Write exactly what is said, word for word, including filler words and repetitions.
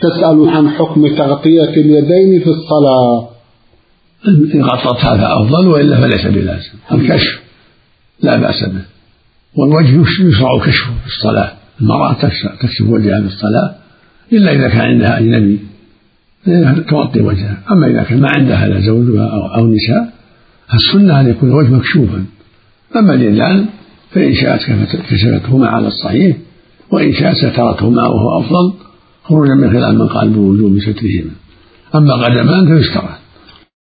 تسأل عن حكم تغطية اليدين في الصلاة. إن غطت هذا أفضل، وإلا فليس بلازم. الكشف لا بأس به، والوجه يشرع كشفه في الصلاة. المرأة تكشف وجهها في الصلاة إلا إذا كان عندها أجنبي تغطي وجهها. أما إذا كان ما عندها لا زوجها أو نساء فالسنة أن يكون الوجه مكشوفا. أما اليدان فإن شاءت كشفتهما على الصحيح، وإن شاءت سترتهما وهو أفضل، خروجا من خلال من قال بوجوب سترهما. أما قدمان فيسترى